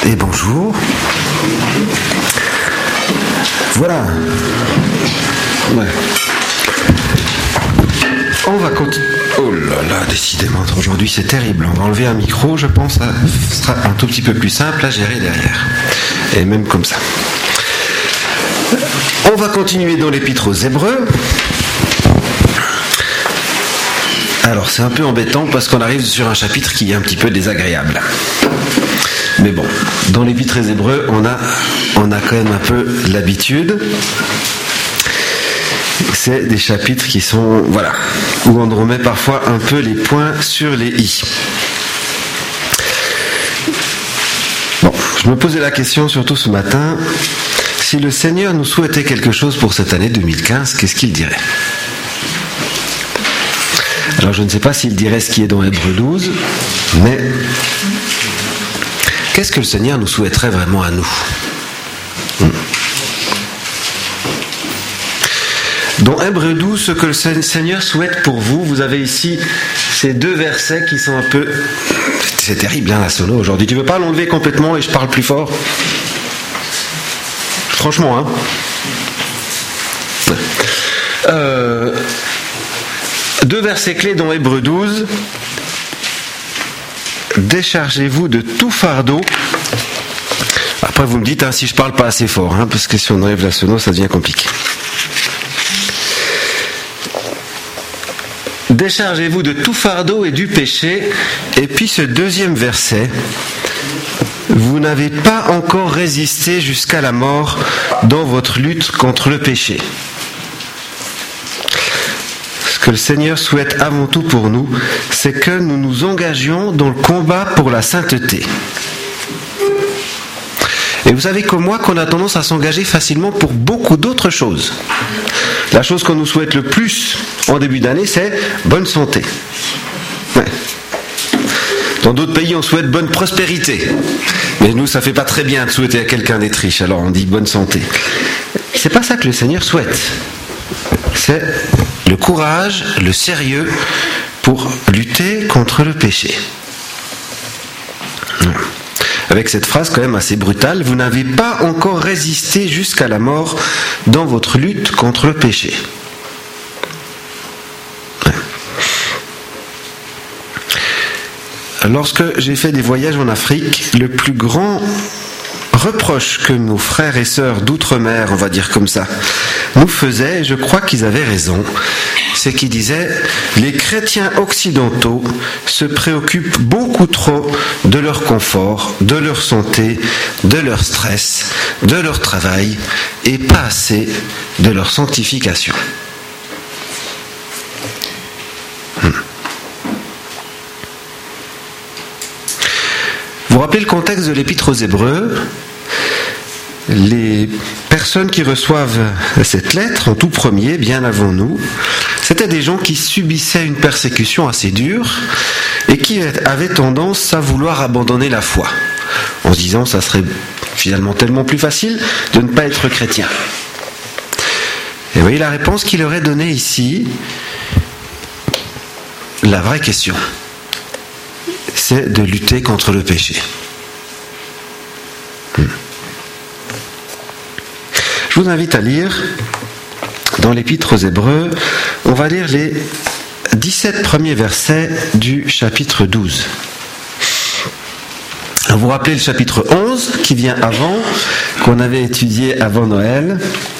et bonjour. Voilà. Ouais. On va continuer. Oh là là, décidément, aujourd'hui c'est terrible. On va enlever un micro, je pense, ça sera un tout petit peu plus simple à gérer derrière. Et même comme ça. On va continuer dans l'Épître aux Hébreux. Alors c'est un peu embêtant parce qu'on arrive sur un chapitre qui est un petit peu désagréable. Mais bon, dans l'Épître aux Hébreux, on a quand même un peu l'habitude. C'est des chapitres qui sont, voilà, où on remet parfois un peu les points sur les i. Bon, je me posais la question surtout ce matin, si le Seigneur nous souhaitait quelque chose pour cette année 2015, qu'est-ce qu'il dirait ? Alors je ne sais pas s'il dirait ce qui est dans Hébreux 12, mais qu'est-ce que le Seigneur nous souhaiterait vraiment à nous ? Dans Hébreux 12, ce que le Seigneur souhaite pour vous, vous avez ici ces deux versets qui sont un peu... C'est terrible hein, la sono aujourd'hui. Tu veux pas l'enlever complètement et je parle plus fort ? Franchement, hein. Deux versets clés dans Hébreux 12. Déchargez-vous de tout fardeau. Après vous me dites hein, si je parle pas assez fort, hein, parce que si on enlève la sono, ça devient compliqué. Déchargez-vous de tout fardeau et du péché. Et puis ce deuxième verset. Vous n'avez pas encore résisté jusqu'à la mort dans votre lutte contre le péché. Ce que le Seigneur souhaite avant tout pour nous, c'est que nous nous engagions dans le combat pour la sainteté. Et vous savez comme moi qu'on a tendance à s'engager facilement pour beaucoup d'autres choses. La chose qu'on nous souhaite le plus en début d'année, c'est bonne santé. Ouais. Dans d'autres pays, on souhaite bonne prospérité. Mais nous, ça fait pas très bien de souhaiter à quelqu'un d'être riche, alors on dit bonne santé. C'est pas ça que le Seigneur souhaite. C'est le courage, le sérieux pour lutter contre le péché. Avec cette phrase quand même assez brutale, vous n'avez pas encore résisté jusqu'à la mort dans votre lutte contre le péché. Lorsque j'ai fait des voyages en Afrique, le plus grand reproche que nos frères et sœurs d'outre-mer, on va dire comme ça, nous faisaient, et je crois qu'ils avaient raison, c'est qu'ils disaient « Les chrétiens occidentaux se préoccupent beaucoup trop de leur confort, de leur santé, de leur stress, de leur travail, et pas assez de leur sanctification. » Vous rappelez le contexte de l'Épître aux Hébreux ? Les personnes qui reçoivent cette lettre en tout premier, bien avant nous, c'était des gens qui subissaient une persécution assez dure et qui avaient tendance à vouloir abandonner la foi, en se disant ça serait finalement tellement plus facile de ne pas être chrétien. Et vous voyez la réponse qu'il leur est donnée ici, la vraie question, c'est de lutter contre le péché. Je vous invite à lire dans l'Épître aux Hébreux, on va lire les 17 premiers versets du chapitre 12. Vous vous rappelez le chapitre 11 qui vient avant, qu'on avait étudié avant Noël,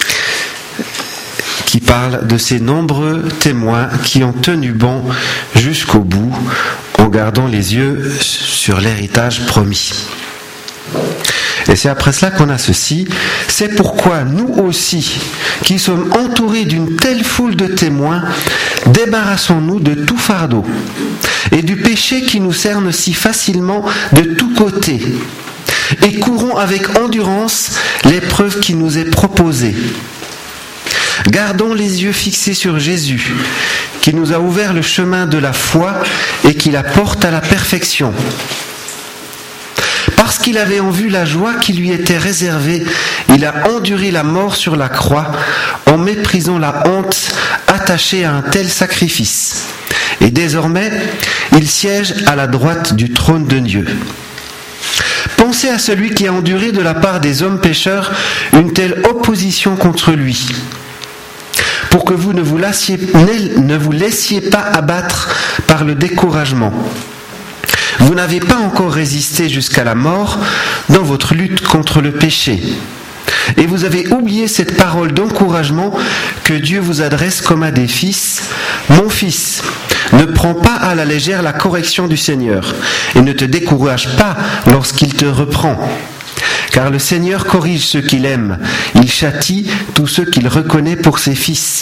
qui parle de ces nombreux témoins qui ont tenu bon jusqu'au bout en gardant les yeux sur l'héritage promis. Et c'est après cela qu'on a ceci. C'est pourquoi nous aussi, qui sommes entourés d'une telle foule de témoins, débarrassons-nous de tout fardeau et du péché qui nous cerne si facilement de tous côtés, et courons avec endurance l'épreuve qui nous est proposée. Gardons les yeux fixés sur Jésus, qui nous a ouvert le chemin de la foi et qui la porte à la perfection. Parce qu'il avait en vue la joie qui lui était réservée, il a enduré la mort sur la croix en méprisant la honte attachée à un tel sacrifice. Et désormais, il siège à la droite du trône de Dieu. Pensez à celui qui a enduré de la part des hommes pécheurs une telle opposition contre lui, pour que vous ne vous laissiez pas abattre par le découragement. Vous n'avez pas encore résisté jusqu'à la mort dans votre lutte contre le péché. Et vous avez oublié cette parole d'encouragement que Dieu vous adresse comme à des fils. Mon fils, ne prends pas à la légère la correction du Seigneur et ne te décourage pas lorsqu'il te reprend. Car le Seigneur corrige ceux qu'il aime, il châtie tous ceux qu'il reconnaît pour ses fils.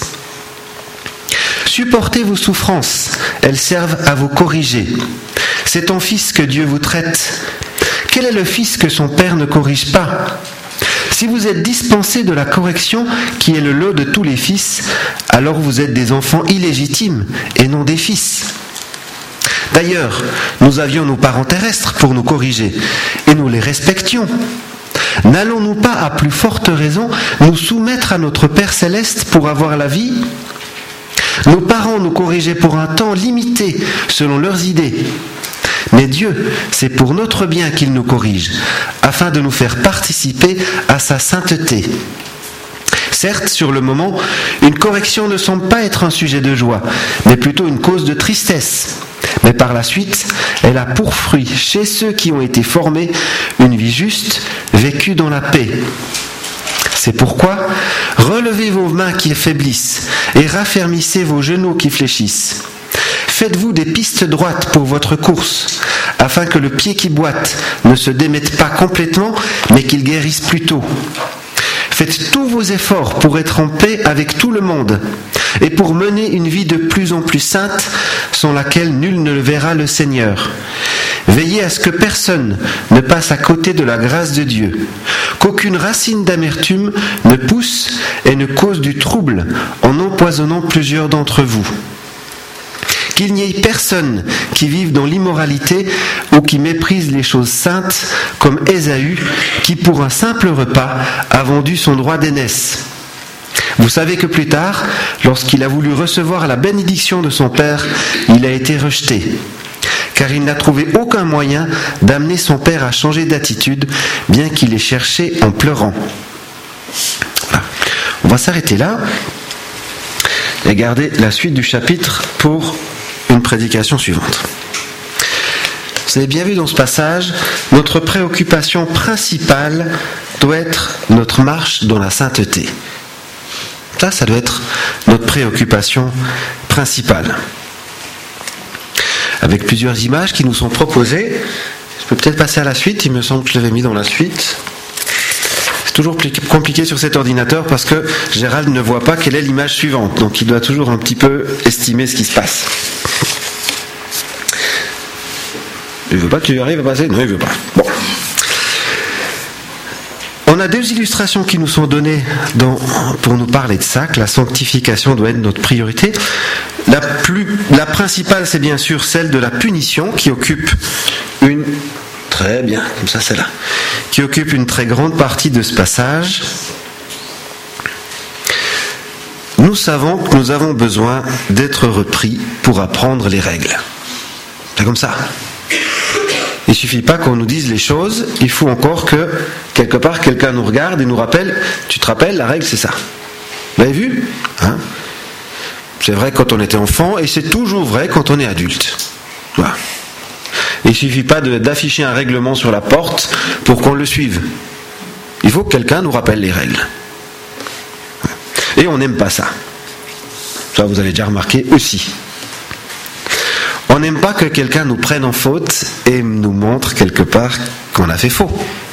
Supportez vos souffrances, elles servent à vous corriger. C'est en fils que Dieu vous traite. Quel est le fils que son père ne corrige pas ? Si vous êtes dispensés de la correction qui est le lot de tous les fils, alors vous êtes des enfants illégitimes et non des fils. D'ailleurs, nous avions nos parents terrestres pour nous corriger et nous les respections. N'allons-nous pas à plus forte raison nous soumettre à notre Père céleste pour avoir la vie ? Nos parents nous corrigeaient pour un temps limité selon leurs idées. Mais Dieu, c'est pour notre bien qu'il nous corrige, afin de nous faire participer à sa sainteté. Certes, sur le moment, une correction ne semble pas être un sujet de joie, mais plutôt une cause de tristesse. Mais par la suite, elle a pour fruit, chez ceux qui ont été formés, une vie juste, vécue dans la paix. C'est pourquoi, relevez vos mains qui faiblissent et raffermissez vos genoux qui fléchissent. Faites-vous des pistes droites pour votre course, afin que le pied qui boite ne se démette pas complètement, mais qu'il guérisse plutôt. Faites tous vos efforts pour être en paix avec tout le monde, et pour mener une vie de plus en plus sainte, sans laquelle nul ne verra le Seigneur. Veillez à ce que personne ne passe à côté de la grâce de Dieu, qu'aucune racine d'amertume ne pousse et ne cause du trouble en empoisonnant plusieurs d'entre vous. Qu'il n'y ait personne qui vive dans l'immoralité ou qui méprise les choses saintes, comme Ésaü, qui pour un simple repas a vendu son droit d'aînesse. Vous savez que plus tard, lorsqu'il a voulu recevoir la bénédiction de son père, il a été rejeté, car il n'a trouvé aucun moyen d'amener son père à changer d'attitude, bien qu'il ait cherché en pleurant. Voilà. On va s'arrêter là et garder la suite du chapitre pour une prédication suivante. Vous avez bien vu dans ce passage, notre préoccupation principale doit être notre marche dans la sainteté. Ça doit être notre préoccupation principale. Avec plusieurs images qui nous sont proposées, je peux peut-être passer à la suite, il me semble que je l'avais mis dans la suite. C'est toujours compliqué sur cet ordinateur parce que Gérald ne voit pas quelle est l'image suivante, donc il doit toujours un petit peu estimer ce qui se passe. Il veut pas que tu arrives à passer ? Non, il veut pas. Bon. On a deux illustrations qui nous sont données pour nous parler de ça, que la sanctification doit être notre priorité. La principale, c'est bien sûr celle de la punition qui occupe très bien, comme ça c'est là, qui occupe une très grande partie de ce passage. Nous savons que nous avons besoin d'être repris pour apprendre les règles. C'est comme ça. Il ne suffit pas qu'on nous dise les choses, il faut encore que, quelque part, quelqu'un nous regarde et nous rappelle, tu te rappelles, la règle c'est ça. Vous l'avez vu ? C'est vrai quand on était enfant et c'est toujours vrai quand on est adulte. Voilà. Il ne suffit pas d'afficher un règlement sur la porte pour qu'on le suive. Il faut que quelqu'un nous rappelle les règles. Et on n'aime pas ça. Ça, vous avez déjà remarqué aussi. On n'aime pas que quelqu'un nous prenne en faute et nous montre quelque part qu'on a fait faux.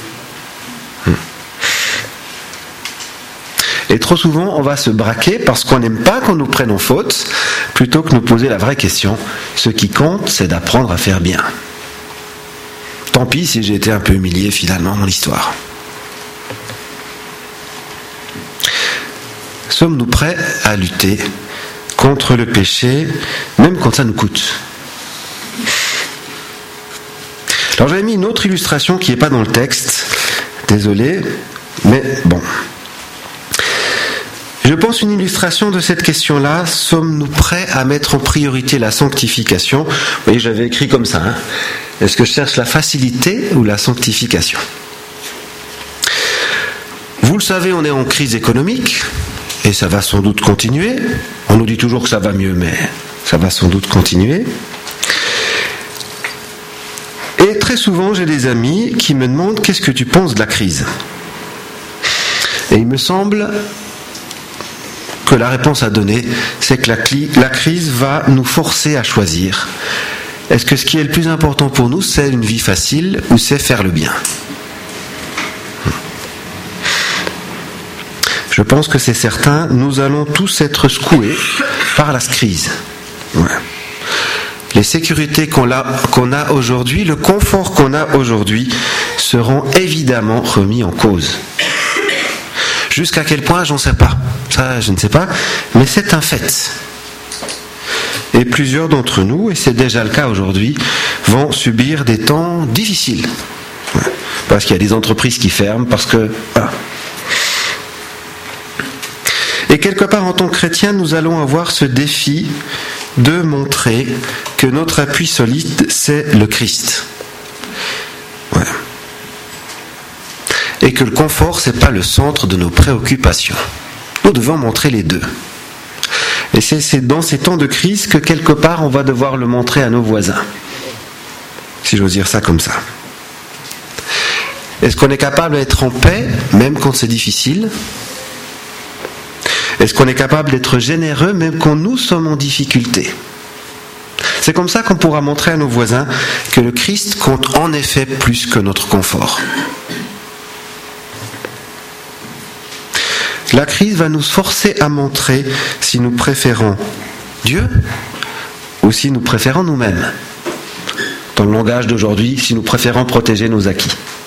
Et trop souvent, on va se braquer parce qu'on n'aime pas qu'on nous prenne en faute, plutôt que nous poser la vraie question. Ce qui compte, c'est d'apprendre à faire bien. Tant pis si j'ai été un peu humilié finalement dans l'histoire. Sommes-nous prêts à lutter contre le péché, même quand ça nous coûte ? Alors j'avais mis une autre illustration qui n'est pas dans le texte, désolé, mais bon. Je Je pense une illustration de cette question-là, sommes-nous prêts à mettre en priorité la sanctification ? Vous voyez, j'avais écrit comme ça. Est-ce que je cherche la facilité ou la sanctification ? Vous le savez, on est en crise économique, et ça va sans doute continuer. On nous dit toujours que ça va mieux, mais ça va sans doute continuer. Et très souvent, j'ai des amis qui me demandent « Qu'est-ce que tu penses de la crise ?» Et il me semble que la réponse à donner, c'est que la crise va nous forcer à choisir. Est-ce que ce qui est le plus important pour nous, c'est une vie facile ou c'est faire le bien ? Je pense que c'est certain, nous allons tous être secoués par la crise. Ouais. Les sécurités qu'on a aujourd'hui, le confort qu'on a aujourd'hui, seront évidemment remis en cause. Jusqu'à quel point, j'en sais pas. Ça, je ne sais pas, mais c'est un fait. Et plusieurs d'entre nous, et c'est déjà le cas aujourd'hui, vont subir des temps difficiles. Ouais. Parce qu'il y a des entreprises qui ferment, parce que... Voilà. Et quelque part, en tant que chrétiens, nous allons avoir ce défi de montrer que notre appui solide, c'est le Christ. Ouais. Et que le confort, c'est pas le centre de nos préoccupations. Nous devons montrer les deux. Et c'est dans ces temps de crise que quelque part, on va devoir le montrer à nos voisins. Si j'ose dire ça comme ça. Est-ce qu'on est capable d'être en paix, même quand c'est difficile ? Est-ce qu'on est capable d'être généreux même quand nous sommes en difficulté ? C'est comme ça qu'on pourra montrer à nos voisins que le Christ compte en effet plus que notre confort. La crise va nous forcer à montrer si nous préférons Dieu ou si nous préférons nous-mêmes. Dans le langage d'aujourd'hui, si nous préférons protéger nos acquis.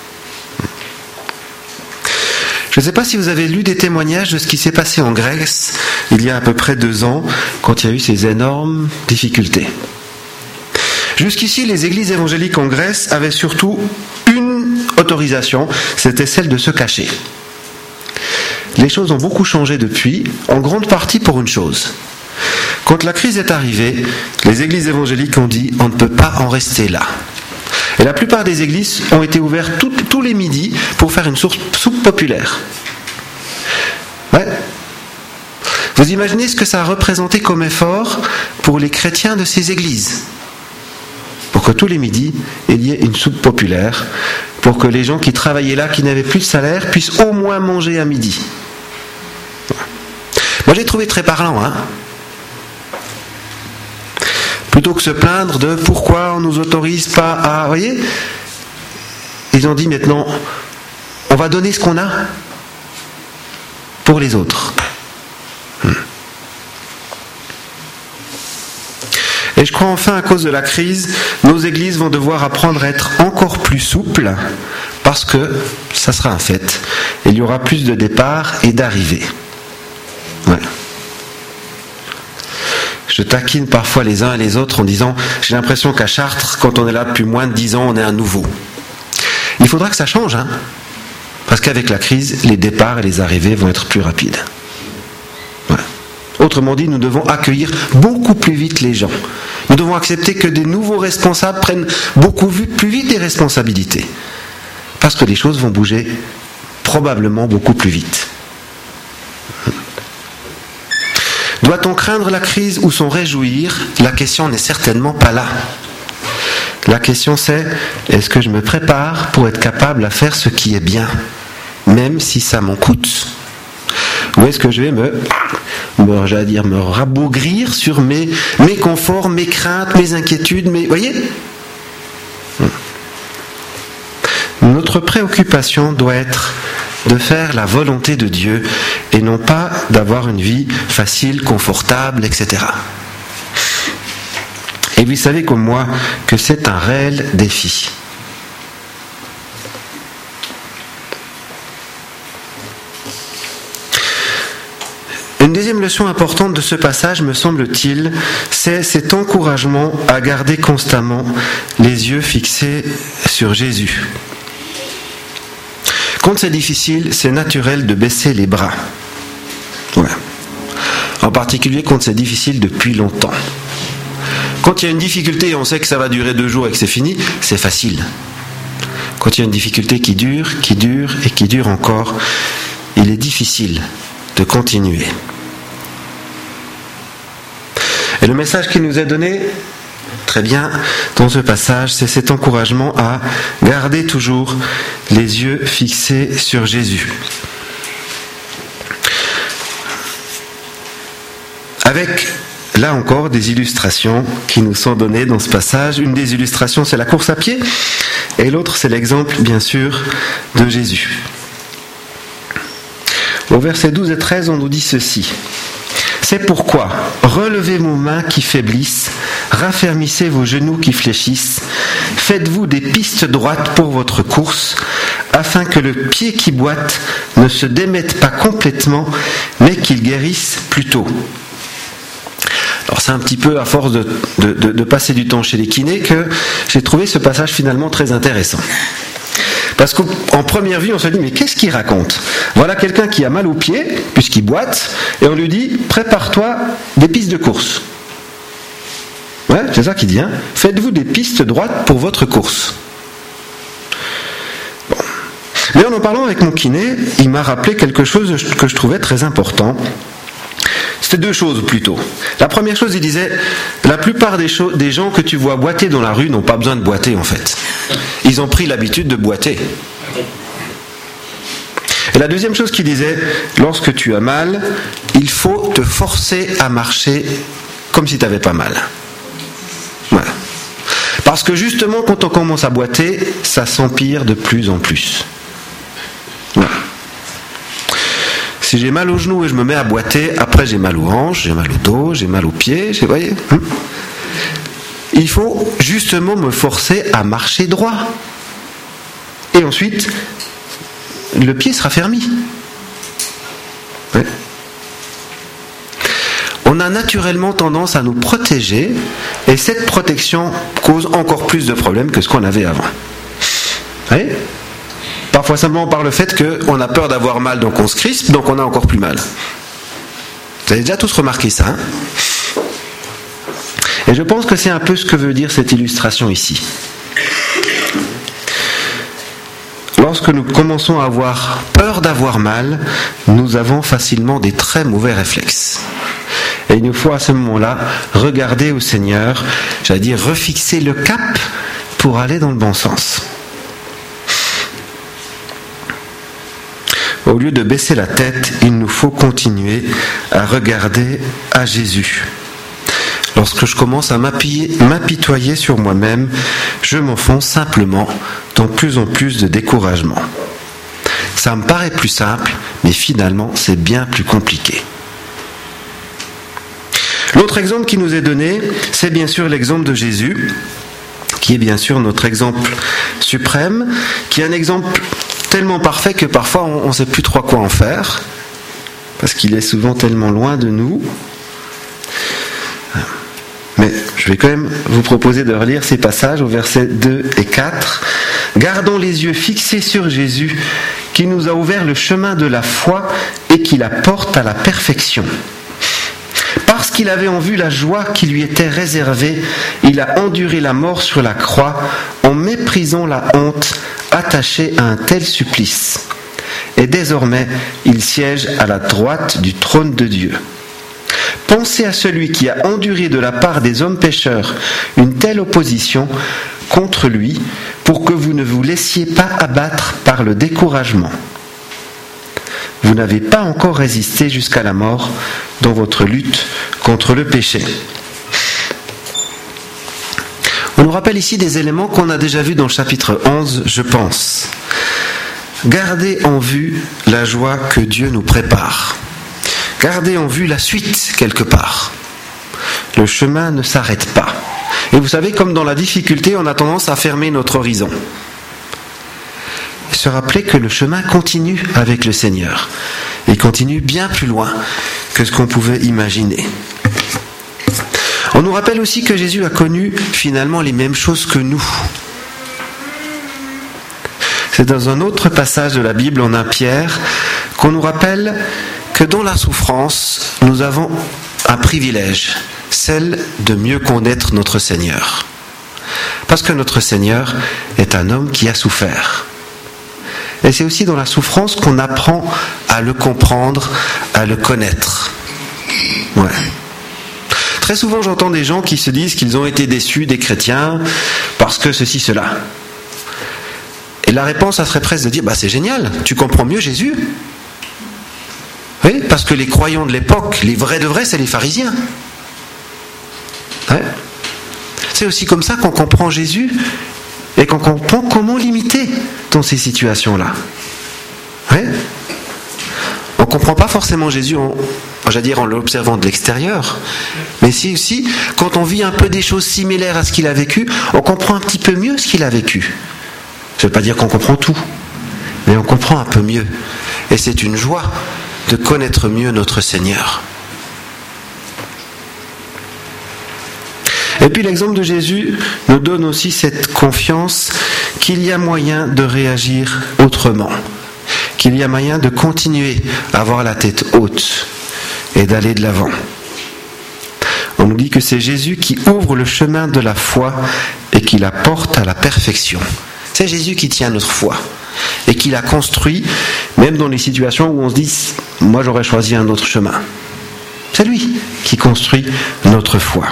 Je ne sais pas si vous avez lu des témoignages de ce qui s'est passé en Grèce il y a à peu près 2 ans, quand il y a eu ces énormes difficultés. Jusqu'ici, les églises évangéliques en Grèce avaient surtout une autorisation, c'était celle de se cacher. Les choses ont beaucoup changé depuis, en grande partie pour une chose. Quand la crise est arrivée, les églises évangéliques ont dit « on ne peut pas en rester là ». Et la plupart des églises ont été ouvertes tous les midis pour faire une soupe populaire. Ouais. Vous imaginez ce que ça a représenté comme effort pour les chrétiens de ces églises ? Pour que tous les midis, il y ait une soupe populaire, pour que les gens qui travaillaient là, qui n'avaient plus de salaire, puissent au moins manger à midi. Moi, j'ai trouvé très parlant, Plutôt que se plaindre de pourquoi on ne nous autorise pas à... Vous voyez ? Ils ont dit maintenant, on va donner ce qu'on a pour les autres. Et je crois enfin, à cause de la crise, nos églises vont devoir apprendre à être encore plus souples, parce que, ça sera un fait, il y aura plus de départs et d'arrivées. Ouais. Je taquine parfois les uns et les autres en disant « J'ai l'impression qu'à Chartres, quand on est là depuis moins de 10 ans, on est un nouveau. » Il faudra que ça change, parce qu'avec la crise, les départs et les arrivées vont être plus rapides. Voilà. Autrement dit, nous devons accueillir beaucoup plus vite les gens. Nous devons accepter que des nouveaux responsables prennent beaucoup plus vite des responsabilités, parce que les choses vont bouger probablement beaucoup plus vite. Doit-on craindre la crise ou s'en réjouir ? La question n'est certainement pas là. La question c'est, est-ce que je me prépare pour être capable à faire ce qui est bien, même si ça m'en coûte ? Ou est-ce que je vais me rabougrir sur mes conforts, mes craintes, mes inquiétudes, Vous voyez ? Notre préoccupation doit être de faire la volonté de Dieu et non pas d'avoir une vie facile, confortable, etc. Et vous savez comme moi que c'est un réel défi. Une deuxième leçon importante de ce passage, me semble-t-il, c'est cet encouragement à garder constamment les yeux fixés sur Jésus. Quand c'est difficile, c'est naturel de baisser les bras. Ouais. En particulier quand c'est difficile depuis longtemps. Quand il y a une difficulté et on sait que ça va durer 2 jours et que c'est fini, c'est facile. Quand il y a une difficulté qui dure et qui dure encore, il est difficile de continuer. Et le message qui nous est donné, très bien, dans ce passage, c'est cet encouragement à garder toujours les yeux fixés sur Jésus. Avec, là encore, des illustrations qui nous sont données dans ce passage. Une des illustrations, c'est la course à pied, et l'autre, c'est l'exemple, bien sûr, de Jésus. Au verset 12 et 13, on nous dit ceci. « C'est pourquoi, relevez vos mains qui faiblissent, raffermissez vos genoux qui fléchissent, faites-vous des pistes droites pour votre course, afin que le pied qui boite ne se démette pas complètement, mais qu'il guérisse plus tôt. » Alors c'est un petit peu à force de passer du temps chez les kinés que j'ai trouvé ce passage finalement très intéressant. Parce qu'en première vue, on se dit, mais qu'est-ce qu'il raconte ? Voilà quelqu'un qui a mal aux pieds, puisqu'il boite, et on lui dit, prépare-toi des pistes de course. Ouais, c'est ça qu'il dit, hein ? Faites-vous des pistes droites pour votre course. Bon. Mais en parlant avec mon kiné, il m'a rappelé quelque chose que je trouvais très important. C'était 2 choses plutôt. La première chose, il disait, la plupart des gens que tu vois boiter dans la rue n'ont pas besoin de boiter en fait. Ils ont pris l'habitude de boiter. Et la deuxième chose qu'il disait, lorsque tu as mal, il faut te forcer à marcher comme si tu n'avais pas mal. Voilà. Parce que justement, quand on commence à boiter, ça s'empire de plus en plus. Voilà. Si j'ai mal aux genoux et je me mets à boiter, après j'ai mal aux hanches, j'ai mal au dos, j'ai mal aux pieds, vous voyez ? Il faut justement me forcer à marcher droit. Et ensuite, le pied sera fermi. Ouais. On a naturellement tendance à nous protéger, et cette protection cause encore plus de problèmes que ce qu'on avait avant. Vous voyez ? Parfois simplement par le fait qu'on a peur d'avoir mal, donc on se crispe, donc on a encore plus mal. Vous avez déjà tous remarqué ça, hein ? Et je pense que c'est un peu ce que veut dire cette illustration ici. Lorsque nous commençons à avoir peur d'avoir mal, nous avons facilement des très mauvais réflexes. Et il nous faut à ce moment-là regarder au Seigneur, j'allais dire refixer le cap pour aller dans le bon sens. Au lieu de baisser la tête, il nous faut continuer à regarder à Jésus. Lorsque je commence à m'apitoyer sur moi-même, je m'enfonce simplement dans plus en plus de découragement. Ça me paraît plus simple, mais finalement, c'est bien plus compliqué. L'autre exemple qui nous est donné, c'est bien sûr l'exemple de Jésus, qui est bien sûr notre exemple suprême, qui est un exemple tellement parfait que parfois on ne sait plus trop quoi en faire, parce qu'il est souvent tellement loin de nous. Mais je vais quand même vous proposer de relire ces passages au verset 2 et 4. « Gardons les yeux fixés sur Jésus, qui nous a ouvert le chemin de la foi et qui la porte à la perfection. Parce qu'il avait en vue la joie qui lui était réservée, il a enduré la mort sur la croix en méprisant la honte attaché à un tel supplice. Et désormais, il siège à la droite du trône de Dieu. Pensez à celui qui a enduré de la part des hommes pécheurs une telle opposition contre lui, pour que vous ne vous laissiez pas abattre par le découragement. Vous n'avez pas encore résisté jusqu'à la mort dans votre lutte contre le péché. » On nous rappelle ici des éléments qu'on a déjà vus dans le chapitre 11, je pense. Gardez en vue la joie que Dieu nous prépare. Gardez en vue la suite, quelque part. Le chemin ne s'arrête pas. Et vous savez, comme dans la difficulté, on a tendance à fermer notre horizon. Se rappeler que le chemin continue avec le Seigneur. Il continue bien plus loin que ce qu'on pouvait imaginer. On nous rappelle aussi que Jésus a connu finalement les mêmes choses que nous. C'est dans un autre passage de la Bible, en 1 Pierre, qu'on nous rappelle que dans la souffrance, nous avons un privilège, celle de mieux connaître notre Seigneur. Parce que notre Seigneur est un homme qui a souffert. Et c'est aussi dans la souffrance qu'on apprend à le comprendre, à le connaître. Ouais. Très souvent, j'entends des gens qui se disent qu'ils ont été déçus des chrétiens parce que ceci, cela. Et la réponse, ça serait presque de dire, c'est génial, tu comprends mieux Jésus. Oui, parce que les croyants de l'époque, les vrais de vrais, c'est les pharisiens. Ouais. C'est aussi comme ça qu'on comprend Jésus et qu'on comprend comment l'imiter dans ces situations-là. Ouais. On ne comprend pas forcément Jésus en l'observant de l'extérieur, mais si aussi, quand on vit un peu des choses similaires à ce qu'il a vécu, on comprend un petit peu mieux ce qu'il a vécu. Ça ne veut pas dire qu'on comprend tout, mais on comprend un peu mieux. Et c'est une joie de connaître mieux notre Seigneur. Et puis l'exemple de Jésus nous donne aussi cette confiance qu'il y a moyen de réagir autrement, qu'il y a moyen de continuer à avoir la tête haute et d'aller de l'avant. On nous dit que c'est Jésus qui ouvre le chemin de la foi et qui la porte à la perfection. C'est Jésus qui tient notre foi et qui la construit, même dans les situations où on se dit « moi j'aurais choisi un autre chemin ». C'est lui qui construit notre foi.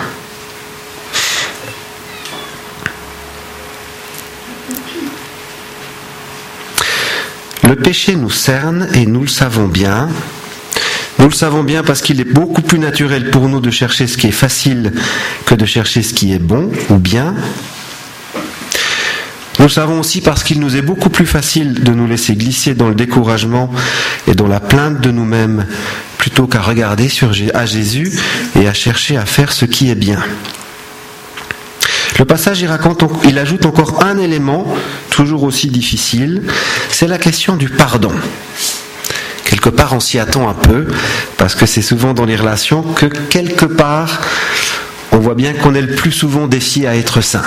Le péché nous cerne et nous le savons bien. Nous le savons bien parce qu'il est beaucoup plus naturel pour nous de chercher ce qui est facile que de chercher ce qui est bon ou bien. Nous le savons aussi parce qu'il nous est beaucoup plus facile de nous laisser glisser dans le découragement et dans la plainte de nous-mêmes plutôt qu'à regarder à Jésus et à chercher à faire ce qui est bien. Le passage il ajoute encore un élément, toujours aussi difficile, c'est la question du pardon. Quelque part, on s'y attend un peu, parce que c'est souvent dans les relations que quelque part, on voit bien qu'on est le plus souvent défié à être saint.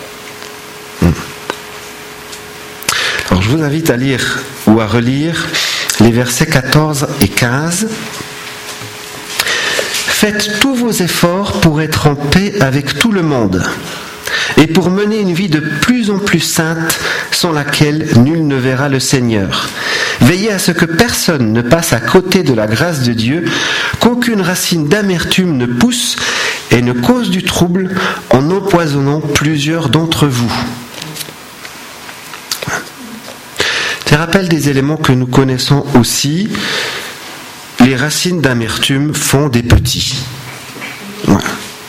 Alors je vous invite à lire ou à relire les versets 14 et 15. Faites tous vos efforts pour être en paix avec tout le monde et pour mener une vie de plus en plus sainte sans laquelle nul ne verra le Seigneur. Veillez à ce que personne ne passe à côté de la grâce de Dieu, qu'aucune racine d'amertume ne pousse et ne cause du trouble en empoisonnant plusieurs d'entre vous. Je rappelle des éléments que nous connaissons aussi. Les racines d'amertume font des petits. Voilà.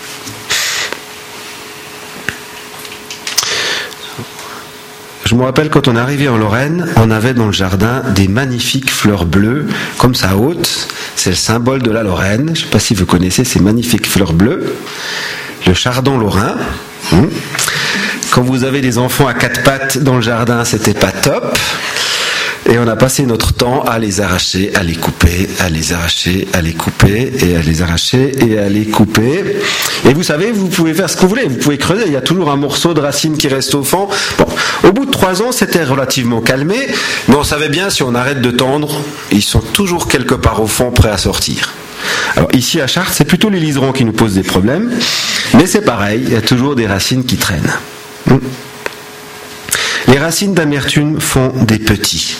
Je me rappelle quand on est arrivé en Lorraine, on avait dans le jardin des magnifiques fleurs bleues, comme ça haute. C'est le symbole de la Lorraine. Je ne sais pas si vous connaissez ces magnifiques fleurs bleues. Le chardon lorrain. Quand vous avez des enfants à quatre pattes dans le jardin, c'était pas top. Et on a passé notre temps à les arracher, à les couper, à les arracher, à les couper, et à les arracher, et à les couper. Et vous savez, vous pouvez faire ce que vous voulez, vous pouvez creuser, il y a toujours un morceau de racine qui reste au fond. Bon, au bout de 3 ans, c'était relativement calmé, mais on savait bien, si on arrête de tendre, ils sont toujours quelque part au fond, prêts à sortir. Alors ici à Chartres, c'est plutôt les liserons qui nous posent des problèmes, mais c'est pareil, il y a toujours des racines qui traînent. Les racines d'amertume font des petits.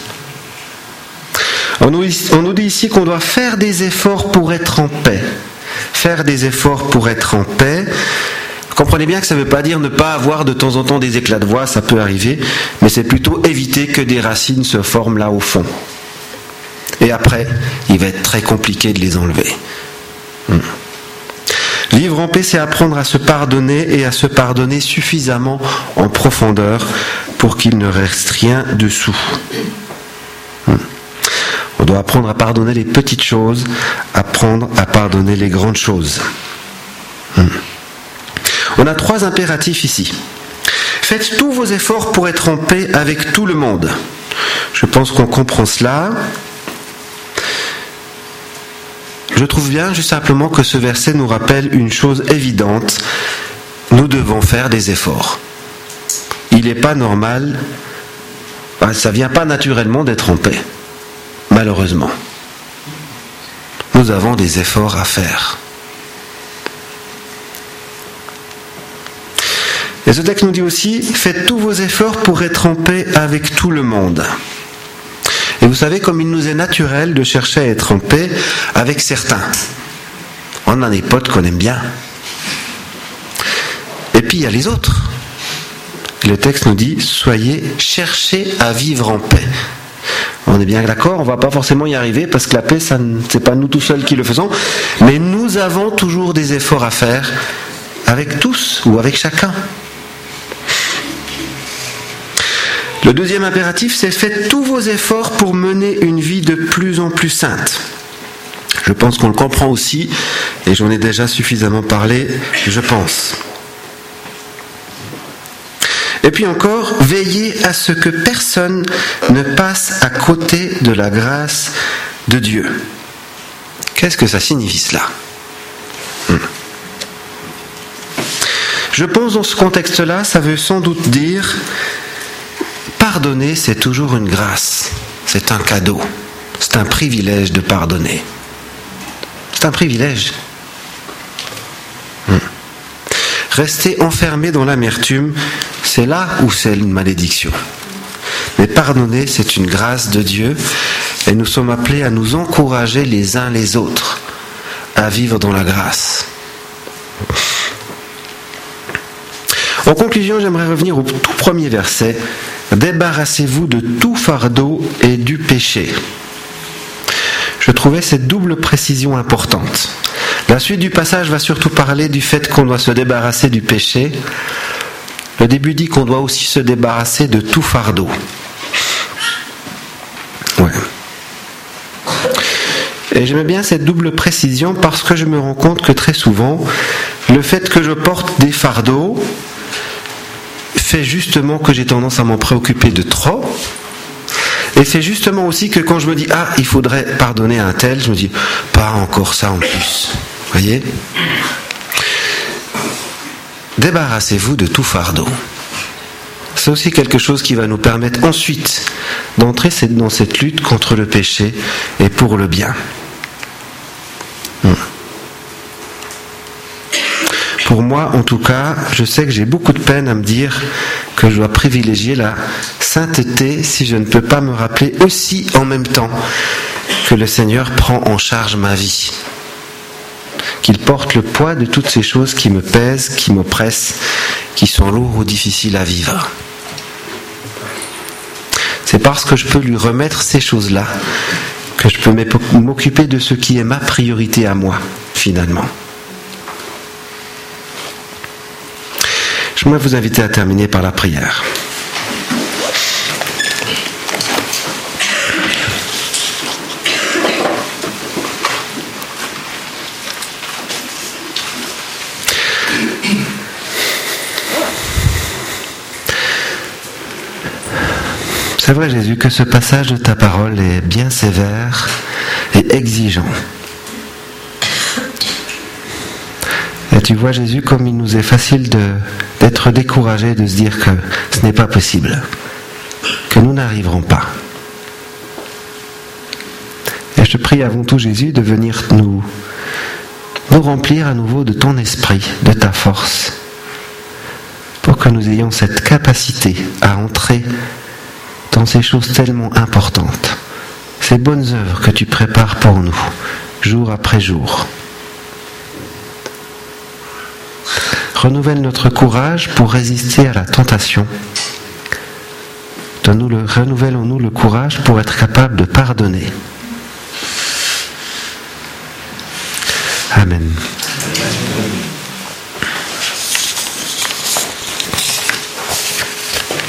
On nous dit ici qu'on doit faire des efforts pour être en paix. Faire des efforts pour être en paix. Comprenez bien que ça ne veut pas dire ne pas avoir de temps en temps des éclats de voix, ça peut arriver, mais c'est plutôt éviter que des racines se forment là au fond. Et après, il va être très compliqué de les enlever. Vivre en paix, c'est apprendre à se pardonner et à se pardonner suffisamment en profondeur pour qu'il ne reste rien dessous. On doit apprendre à pardonner les petites choses, apprendre à pardonner les grandes choses. On a 3 impératifs ici. Faites tous vos efforts pour être en paix avec tout le monde. Je pense qu'on comprend cela. Je trouve bien juste simplement que ce verset nous rappelle une chose évidente. Nous devons faire des efforts. Il n'est pas normal, ça ne vient pas naturellement d'être en paix. Malheureusement. nous avons des efforts à faire. Et ce texte nous dit aussi, faites tous vos efforts pour être en paix avec tout le monde. Et vous savez, comme il nous est naturel de chercher à être en paix avec certains. On a des potes qu'on aime bien. Et puis il y a les autres. Le texte nous dit, cherchez à vivre en paix. On est bien d'accord, on ne va pas forcément y arriver parce que la paix, c'est pas nous tout seuls qui le faisons, mais nous avons toujours des efforts à faire avec tous ou avec chacun. Le deuxième impératif, c'est faites tous vos efforts pour mener une vie de plus en plus sainte. Je pense qu'on le comprend aussi, et j'en ai déjà suffisamment parlé, je pense. Et puis encore, veillez à ce que personne ne passe à côté de la grâce de Dieu. Qu'est-ce que ça signifie cela ? Je pense dans ce contexte-là, ça veut sans doute dire pardonner, c'est toujours une grâce, c'est un cadeau, c'est un privilège de pardonner. C'est un privilège. Rester enfermé dans l'amertume, c'est là où c'est une malédiction. Mais pardonner, c'est une grâce de Dieu et nous sommes appelés à nous encourager les uns les autres à vivre dans la grâce. En conclusion, j'aimerais revenir au tout premier verset. Débarrassez-vous de tout fardeau et du péché. Je trouvais cette double précision importante. La suite du passage va surtout parler du fait qu'on doit se débarrasser du péché. Le début dit qu'on doit aussi se débarrasser de tout fardeau. Ouais. Et j'aimais bien cette double précision parce que je me rends compte que très souvent, le fait que je porte des fardeaux fait justement que j'ai tendance à m'en préoccuper de trop. Et c'est justement aussi que quand je me dis « Ah, il faudrait pardonner à un tel », je me dis « Pas encore ça en plus ». Voyez ? Débarrassez-vous de tout fardeau. C'est aussi quelque chose qui va nous permettre ensuite d'entrer dans cette lutte contre le péché et pour le bien. Pour moi, en tout cas, je sais que j'ai beaucoup de peine à me dire que je dois privilégier la sainteté si je ne peux pas me rappeler aussi en même temps que le Seigneur prend en charge ma vie. Qu'il porte le poids de toutes ces choses qui me pèsent, qui m'oppressent, qui sont lourds ou difficiles à vivre. C'est parce que je peux lui remettre ces choses-là que je peux m'occuper de ce qui est ma priorité à moi, finalement. Je voudrais vous inviter à terminer par la prière. C'est vrai, Jésus, que ce passage de ta parole est bien sévère et exigeant. Et tu vois, Jésus, comme il nous est facile d'être découragé, de se dire que ce n'est pas possible, que nous n'arriverons pas. Et je te prie avant tout, Jésus, de venir nous remplir à nouveau de ton esprit, de ta force, pour que nous ayons cette capacité à entrer dans ces choses tellement importantes, ces bonnes œuvres que tu prépares pour nous, jour après jour. Renouvelle notre courage pour résister à la tentation. Renouvelle-nous le courage pour être capable de pardonner. Amen.